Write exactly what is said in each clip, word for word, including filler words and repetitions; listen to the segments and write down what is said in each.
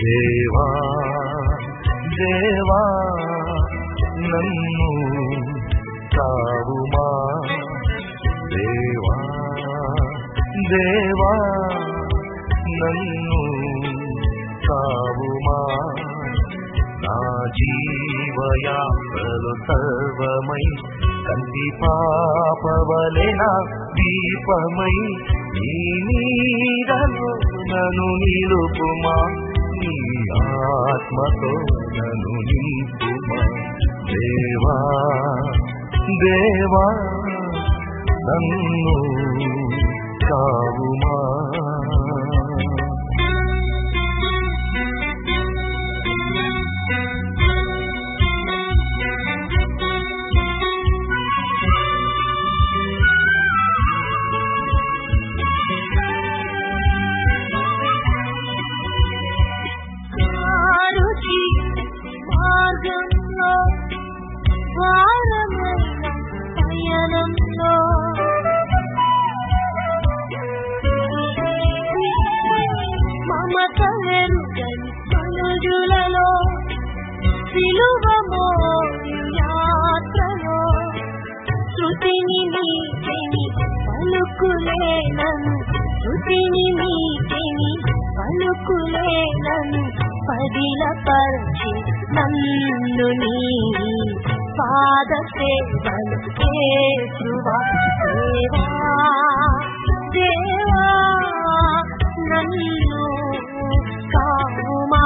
దేవా దేవా నన్ను కావుమా దేవా దేవా నన్ను కావుమా నా జీవయాత్రలు సర్వమై కంటి పాపవలెన దీపమై నీ నీడలో నన్ను నిలుపుమా నీ ఆత్మతో నన్ను నింపుమా దేవా దేవా నన్ను కావుమా మమతలెరుగని సిలువమో యాత్రలో శృతిని నీకెని పలుకులేనను శృతిని నీకెని పలుకులేనను పదిలపరచి నన్ను నీ పాద సేవలు యేసువా దేవా దేవా నన్ను కావుమా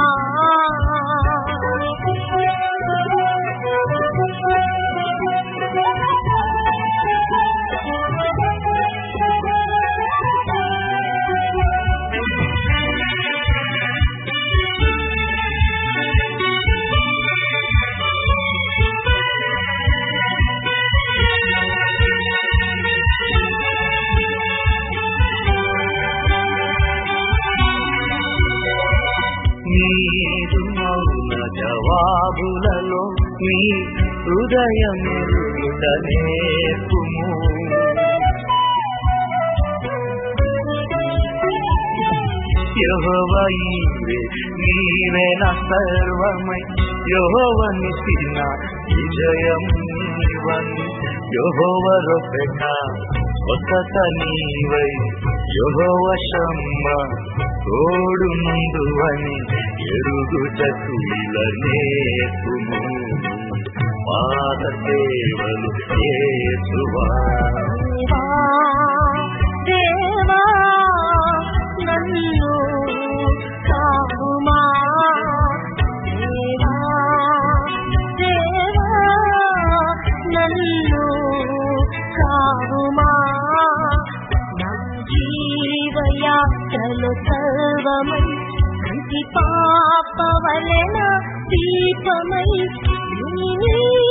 నీదు మౌన జవాబులలో నీ హృదయమెరుగుట నేర్పుము యెహోవా ఈరే నీవే నా సర్వమై యెహోవాని తిన విజయం నీవని యెహోవా రొఫెనా స్వస్థత నీవై యెహోవా షమ్మా తోడు ముందువని ఎరుగుటకు ఇలా నేర్పుము పాద సేవలు యేసువా దేవా నన్ను కావుమా దేవా దేవా నన్ను కావుమా జీవయాత్రలు సర్వమై కంటి పాపవలెన దీపమై